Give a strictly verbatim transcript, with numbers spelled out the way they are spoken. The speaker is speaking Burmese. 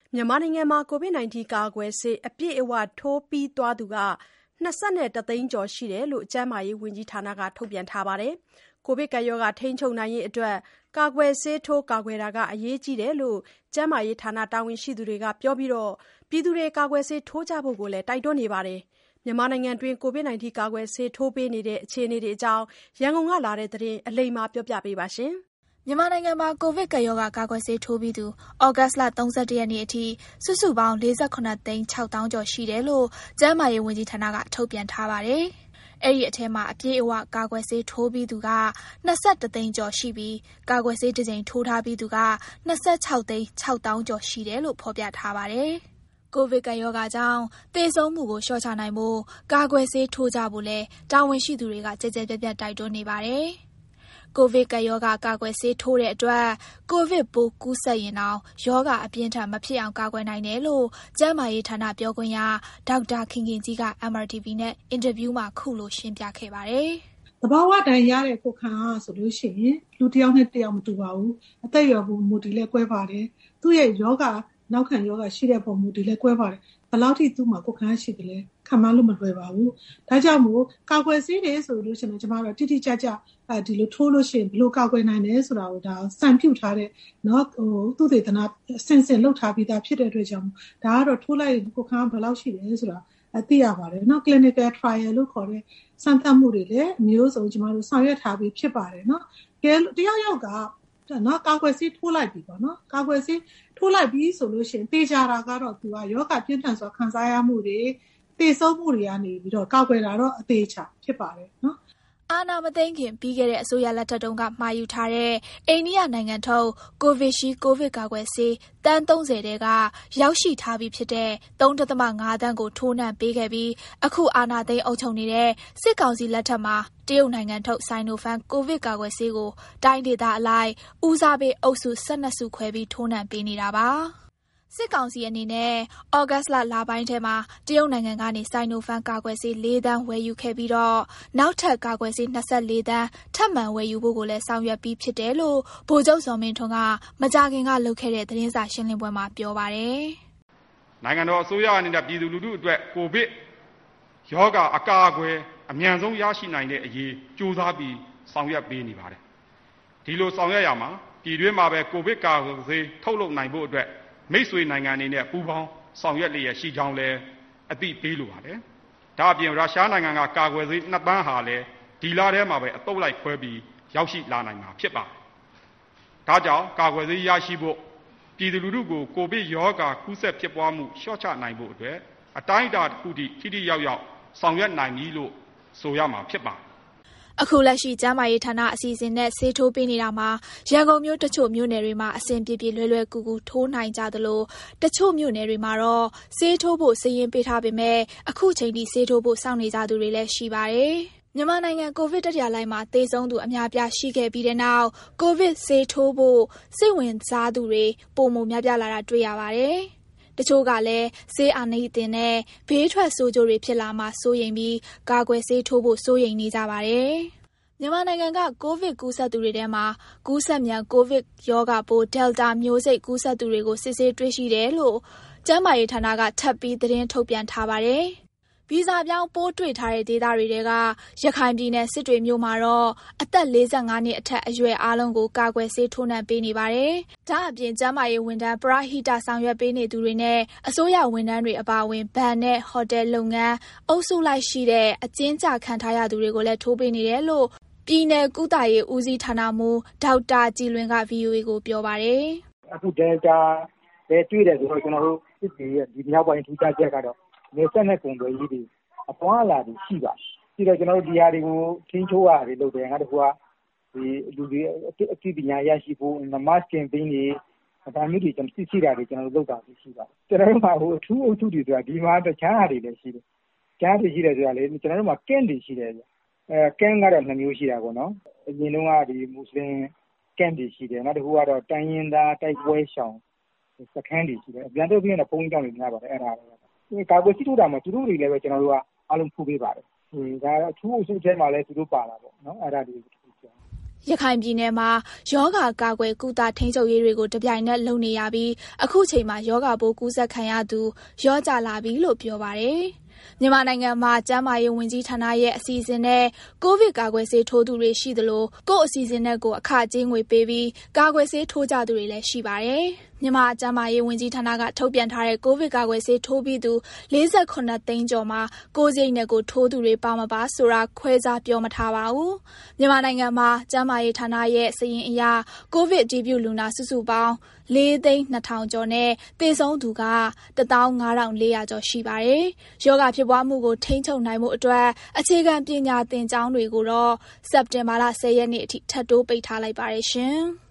မြန်မာနိုင်ငံမှာ ကိုဗစ် ၁၉ ကာကွယ်ဆေးအပြည့်အဝထိုးပြီးသွားသူ ၂၁ သိန်းကျော်ရှိတယ်လို့ ကျန်းမာရေးဝန်ကြီးဌာနက ထုတ်ပြန်ထားပါတယ်။ ကိုဗစ်ကပ်ရောဂါထိန်းချုပ်နိုင်ရေးအတွက် ကာကွယ်ဆေးထိုးကာကွယ်တာအရေးကြီးတယ်လို့ ကျန်းမာရေးဌာနတာဝန်ရှိသူတွေကပြောပြီး ပြည်သူတွေကာကွယ်ဆေးထိုးကြဖို့လည်းတိုက်တွန်းနေပါတယ်။ မြန်မာနိုင်ငံတွင်း ကိုဗစ် ၁၉ ကာကွယ်ဆေးထိုးပေးနေတဲ့အခြေအနေအကြောင်း ရန်ကုန်ကလာတဲ့သတင်းကို အလိမ္မာပြောပြပါမယ်။မြန်မာနိုင်ငံမှာ ကိုဗစ်ကပ်ရောဂါကာကွယ်ဆေးထိုးပြီးသူ ဩဂုတ်လ ၃၁ ရက်နေ့အထိ စုစုပေါင်း ၄၇ သိန်း ၆ သောင်းကျော်ရှိတယ်လို့ ကျန်းမာရေးဝန်ကြီးဌာနက ထုတ်ပြန်ထားပါတယ်။ အဲဒီအထဲမှာ အပြည့်အဝကာကွယ်ဆေးထိုးပြီးသူက ၂၁ သိန်းကျော်ရှိပြီး ကာကွယ်ဆေးတစ်ကြိမ်ထိုးထားပြီးသူက ၂၆ သိန်း ၆ သောင်းကျော်ရှိတယ်လို့ ဖော်ပြထားပါတယ်။ ကိုဗစ်ကပ်ရောဂါကြောင့် သေဆုံးမှုကိုလျှော့ချနိုင်ဖို့ ကာကွယ်ဆေးထိုးကြဖို့လည်း တာဝန်ရှိသူတွေက ကျယ်ကျယ်ပြန့်ပြန့်တိုက်တွန်းနေပါတယ်။ ကိုဗစ်ကပ်ရောဂါကာကွယ်ဆေးထိုးတဲ့အတွက် ကိုဗစ်ပိုးကူးစက်ရင်တောင် ရောဂါအပြင်းအထန်မဖြစ်အောင်ကာကွယ်နိုင်တယ်လို့ ကျန်းမာရေးဌာနပြောခွင့်ရ ဒေါက်တာခင်ခင်ကြီးက エムအာร์ တီ ဗီ နဲ့ အင်တာဗျူးမှာ ခုလိုရှင်းပြခဲ့ပါတယ်။ "သဘာဝအတိုင်းရတဲ့ကိုယ်ခံအားဆိုလို့ရှိရင်လူတစ်ယောက်နဲ့တစ်ယောက်မတူပါဘူး။အသက်အရွယ်ပေါ်မူတည်လည်းကွဲပါတယ်။သူ့ရဲ့ရောဂါနောက်ခံရောဂါရှိတဲ့ပုံမူတည်လည်းကွဲပါတယ်။ဘယ်လောက်ထိသူ့မှာကိုယ်ခံအားရှိတယ်လဲခန့်မှန်းလို့မလွယ်ပါဘူး။ဒါကြောင့်မို့ကာကွယ်ဆေးတွေဆိုလို့ရှိရင်ကျမတို့တိတိကျကျအဲဒီလိုထိုးလို့ရှိရင်ဘယ်လိုကာကွယ်နိုင်တယ်ဆိုတာကိုဒါစံပြုထားတဲ့နော်ဟိုသူတေသနအဆင့်ဆင့်လုပ်ထားပြီးသားဖြစ်တဲ့အတွက်ကြောင့်ဒါကတော့ထိုးလိုက်ကိုယ်ခံအားဘယ်လောက်ရှိတယ်ဆိုတာအသိရပါတယ်နော် clinical trial လို့ခေါ်တဲ့စမ်းသပ်မှုတွေလည်းအမျိုးစုံကျမတို့ဆောင်ရွက်ထားပြီးဖြစ်ပါတယ်နော်။ကဲတယောက်ယောက်ကနော်ကာကွယ်ဆေးထိုးလိုက်ပြီပေါ့နော်ကာကွယ်ဆေးထိုးလိုက်ပြီဆိုလို့ရှိရင်သေချာတာကတော့သူကယောဂပြင်းထန်စွာခံစားရမှုတွေသေဆုံးမှုတွေကနေပြီးတော့ကာကွယ်တာတော့အသေးချာဖြစ်ပါတယ်နော်။ "အာဏာမသိမ်းခင်ပြီးခဲ့တဲ့အစိုးရလက်ထက်တုန်းကမှာယူထားတဲ့အိန္ဒိယနိုင်ငံထုတ် Covishield ကိုဗစ်ကာကွယ်ဆေးသန်း ၃၀ ထဲကရောက်ရှိထားပြီးဖြစ်တဲ့ ၃.၅ သန်းကိုထိုးနှံပေးခဲ့ပြီး အခုအာဏာသိမ်းအုပ်ချုပ်နေတဲ့စစ်ကောင်စီလက်ထက်မှာ တရုတ်နိုင်ငံထုတ် Sinopharm ကိုဗစ်ကာကွယ်ဆေးကို တိုင်းဒေသအလိုက် ဦးစားပေးအုပ်စု ၁၂ စုခွဲပြီးထိုးနှံပေးနေတာပါ။ စစ်ကောင်စီအနေနဲ့ ဩဂုတ်လလပိုင်းထဲမှာ တရုတ်နိုင်ငံကနေ Sinopharm ကာကွယ်ဆေး ၄ သန်းဝယ်ယူခဲ့ပြီးတော့ နောက်ထပ်ကာကွယ်ဆေး ၂၄ သန်းထပ်မံဝယ်ယူဖို့ကိုလည်းဆောင်ရွက်ပြီးဖြစ်တယ်လို့ ဗိုလ်ချုပ်ဇော်မင်းထွန်းက မကြာခင်ကလုပ်ခဲ့တဲ့သတင်းစာရှင်းလင်းပွဲမှာပြောပါတယ်။"နိုင်ငံတော်အစိုးရအနေနဲ့ပြည်သူလူထုအတွက်ကိုဗစ်ရောဂါအကာအကွယ်အမြန်ဆုံးရရှိနိုင်တဲ့အရေးကြိုးစားပြီးဆောင်ရွက်ပေးနေပါတယ်။ဒီလိုဆောင်ရွက်ရမှာပြည်တွင်းမှာပဲကိုဗစ်ကာကွယ်ဆေးထုတ်လုပ်နိုင်ဖို့အတွက်မိတ်ဆွေနိုင်ငံအနေနဲ့ပူးပေါင်းဆောင်ရွက်လျက်ရှိကြောင်းလည်းအသိပေးလိုပါတယ်။ဒါအပြင်ရုရှားနိုင်ငံကကာကွယ်ဆေးနှစ်သန်းဟာလည်းဒီလထဲမှာပဲအသုတ်လိုက်ခွဲပြီးရောက်ရှိလာနိုင်မှာဖြစ်ပါတယ်။ဒါကြောင့်ကာကွယ်ဆေးရရှိဖို့ပြည်သူလူထုကိုကိုဗစ်ရောဂါကူးစက်ဖြစ်ပွားမှုလျှော့ချနိုင်ဖို့အတွက်အတိုင်းအတာတစ်ခုထိထိထိရောက်ရောက်ဆောင်ရွက်နိုင်ပြီလို့ဆိုရမှာဖြစ်ပါတယ်။ " အခုလက်ရှိကျန်းမာရေးဌာနအစီအစဉ်နဲ့ဆေးထိုးပေးနေတာမှာရန်ကုန်မြို့တချို့မြို့နယ်တွေမှာအဆင်ပြေပြေလွယ်လွယ်ကူကူထိုးနိုင်ကြသလိုတချို့မြို့နယ်တွေမှာတော့ဆေးထိုးဖို့စာရင်းပေးထားပေမဲ့အခုချိန်ထိဆေးထိုးဖို့စောင့်နေကြသူတွေလည်းရှိပါတယ်။ မြန်မာနိုင်ငံကိုဗစ်တတိယလှိုင်းမှာသေဆုံးသူအများအပြားရှိခဲ့ပြီးတဲ့နောက်ကိုဗစ်ဆေးထိုးဖို့စိတ်ဝင်စားသူတွေပိုမိုများပြားလာတာတွေ့ရပါတယ်။တချို့ကလည်းဆေးအာနိသင်နဲ့ဘေးထွက်ဆိုးကျိုးတွေဖြစ်လာမှာစိုးရိမ်ပြီးကာကွယ်ဆေးထိုးဖို့စိုးရိမ်နေကြပါတယ်။ မြန်မာနိုင်ငံကကိုဗစ်ကူးစက်သူတွေထဲမှာကူးစက်မြန်ကိုဗစ်ရောဂါပိုး Delta မျိုးစိတ်ကူးစက်သူတွေကိုစစ်ဆေးတွေ့ရှိတယ်လို့ကျန်းမာရေးဌာနကထပ်ပြီးသတင်းထုတ်ပြန်ထားပါတယ်။ ဗီဇပြောင်းပိုးတွေ့ထားတဲ့ဒေသတွေထဲကရခိုင်ပြည်နယ်စစ်တွေမြို့မှာတော့အသက် ၄၅ နှစ်အထက်အရွယ်အားလုံးကိုကာကွယ်ဆေးထိုးနှံပေးနေပါတယ်။ဒါ့အပြင်ကျန်းမာရေးဝန်ထမ်းပရဟိတဆောင်ရွက်ပေးနေသူတွေနဲ့အစိုးရဝန်ထမ်းတွေအပါအဝင်ဘဏ်နဲ့ဟိုတယ်လုပ်ငန်းအုပ်စုလိုက်ရှိတဲ့အကျဉ်းကျခံထားရသူတွေကိုလည်းထိုးပေးနေတယ်လို့ပြည်နယ်ကုသရေးဦးစီးဌာနမှူးဒေါက်တာကြည်လွင်က ဗွီအိုအေကိုပြောပါတယ်။"အခု Delta လည်းတွေ့တယ်ဆိုတော့ကျွန်တော်တို့စစ်တွေရဲ့ဒီမြောက်ပိုင်းထူးခြားချက်ကတော့နယ်စပ်နဲ့ကုန်သွယ်ရေးတွေအသွားအလာတွေရှိပါတယ်။ပြီးတော့ကျွန်တော်တို့ဒီဟာတွေကိုထိန်းချုပ်ရတယ်လုပ်တယ်ငါတို့ကဒီလူတွေအသိပညာရရှိဖို့ mass campaign တွေဒါမျိုးတွေကျွန်တော်စစ်ဆေးတာတွေကျွန်တော်တို့လုပ်တာရှိပါတယ်။ကျွန်တော်တို့မှာဟိုအထူးအုပ်စုတွေဆိုတာဒီမှာတခြားဟာတွေလည်းရှိတယ်။တခြားတွေရှိတယ်ဆိုတာလေကျွန်တော်တို့မှာကန့်တွေရှိတယ်ဗျ။အဲကန့်ကတော့နှစ်မျိုးရှိတာပေါ့နော်။အရင်တုန်းကဒီမွတ်စလင်ကန့်တွေရှိတယ်နောက်တစ်ခုကတော့တိုင်းရင်းသားတိုက်ပွဲရှောင်စခန်းတွေရှိတယ်။ပြန်တော့ပြီးရင်ဘုန်းကြီးကျောင်းတွေများပါတယ်အဲ့ဒါတွေကာကွယ်ဆေးထိုးတာမှာသူတို့တွေလည်းပဲကျွန်တော်တို့ကအားလုံးထိုးပေးပါတယ်။ဟင်းဒါအထူးအုပ်စုထဲမှာလည်းသူတို့ပါတာပေါ့နော်အဲ့ဒါတွေရခိုင်ပြည်နယ်မှာယောဂကာကွယ်ကုသထိန်းချုပ်ရေးတွေကိုတပြိုင်နက်လုပ်နေရပြီးအခုချိန်မှာယောဂပိုးကူးစက်ခံရသူရော့ကျလာပြီလို့ပြောပါတယ်။မြန်မာနိုင်ငံမှာကျန်းမာရေးဝန်ကြီးဌာနရဲ့အစီအစဉ်နဲ့ကိုဗစ်ကာကွယ်ဆေးထိုးသူတွေရှိသလိုကိုယ့်အစီအစဉ်နဲ့ကိုအခကြေးငွေပေးပြီးကာကွယ်ဆေးထိုးကြသူတွေလည်းရှိပါတယ်။မြန်မာကျန်းမာရေးဝန်ကြီးဌာနကထုတ်ပြန်ထားတဲ့ကိုဗစ်ကာကွယ်ဆေးထိုးပြီးသူ၄၈သိန်းကျော်မှာကိုယ်စိတ်နဲ့ကိုထိုးသူတွေပါမပါဆိုတာခွဲခြားပြောမထားပါဘူး။မြန်မာနိုင်ငံမှာကျန်းမာရေးဌာနရဲ့စာရင်းအရကိုဗစ်အတည်ပြုလူနာစုစုပေါင်း၄သိန်း၂ထောင်ကျော်နဲ့သေဆုံးသူက၁သောင်း၅ထောင်၄ရာကျော်ရှိပါတယ်။ယောဂဖြစ်ပွားမှုကိုထိန်းချုပ်နိုင်မှုအတွက်အခြေခံပညာသင်ကျောင်းတွေကိုတော့စက်တင်ဘာလ၁၀ရက်နေ့အထိထပ်တိုးပိတ်ထားလိုက်ပါတယ်ရှင်။